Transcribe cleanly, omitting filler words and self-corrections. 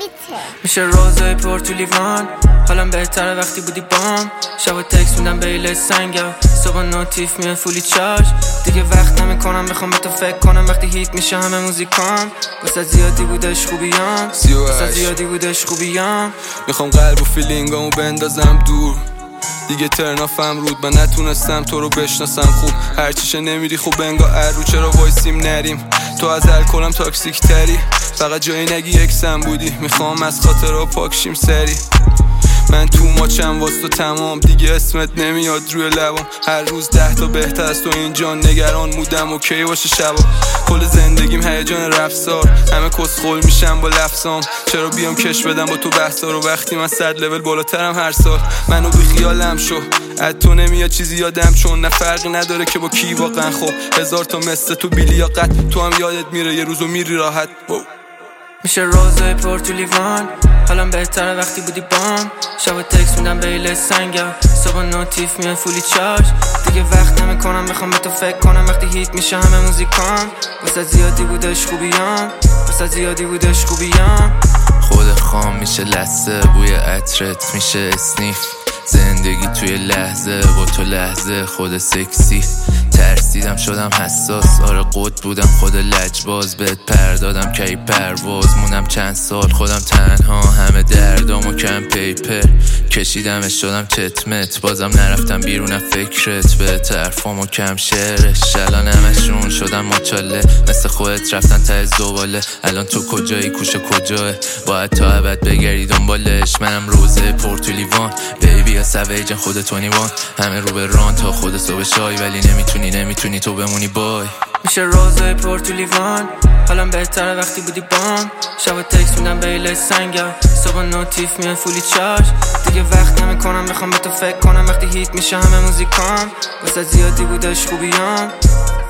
میشه روزای پر تو لیوان، حالم بهتره وقتی بودی بام. شبا تکس میدم به ایله سنگم، صبح نوتیف میاد فولی چارج. دیگه وقت نمیکنم بخوام به تو فکر کنم، وقتی هیت میشه همه موزیکام. واسه زیادی بودش خوبیام، واسه زیادی بودش خوبیام. میخوام قلب و فیلینگامو بندازم دور، دیگه ترنافم رود. من نتونستم تو رو بشناسم خوب، هرچیشه نمیری خوب انگا ارو. چرا وایسیم نریم؟ تو از الکلم تاکسیک تری، فقط جایی نگی یکسم بودی. میخوام از خاطرها پاکشیم سری. من تو ماچم واسه تمام، دیگه اسمت نمیاد روی لبام. هر روز 10 تا بهتر از تو اینجا، نگران مودم اوکی باشه شبا. کل زندگیم هیجان رفتار، همه کسخل میشم با لفظام. چرا بیام کش بدم با تو بحثا رو، وقتی من 100 لول بالاترم هر سال. منو بی خیالم شو، از تو نمیاد چیزی یادم، چون نه فرقی نداره که با کی واقعا. خب 1000 تا مثل تو بی لیاقت، تو هم یادت میره یه روزو میری راحت. میشه روزای پر تو لیوان، حالم بهتره وقتی بودی بام. شبا تکس میدم به ایله سنگم، صبح نوتیف میاد فولی چارج. دیگه وقت نمیکنم بخوام به تو فکر کنم، وقتی هیت میشه همه موزیکام. واسه زیادی بودش خوبیام، واسه زیادی بودش خوبیام. خود خام میشه لحظه، بوی عطرت میشه اسنیف. زندگی توی لحظه، با تو لحظه خود سکسی. ترسیدم شدم حساس، آره قد بودم خود لجباز. بهت پردادم که ای پرواز، موندم چند سال خودم تنها. همه دردامو کم پیپر کشیدمش، شدم چتمت. بازم نرفتم بیرونم فکرت، به طرفامو کم شعرش. الان همشون شدم مچاله، مثل خودت رفتن ته زباله. الان تو کجایی؟ کوشه کجاه؟ باید تا ابد بگردی دنبالش. منم روزه پر تو لیوان، بیبی یا سویجن خود تونیوان. همه رو به ران تا خود صبح شای، ولی نمیتونی تو بمونی بای. میشه روزای پر تو لیوان، حالم بهتره وقتی بودی بام. شبا تکس میدم به ایله سنگم، صبح نوتیف میاد فولی چارج. دیگه وقت نمیکنم بخوام به تو فکر کنم، وقتی هیت میشه همه موزیکام. واسه زیادی بودش خوبیام.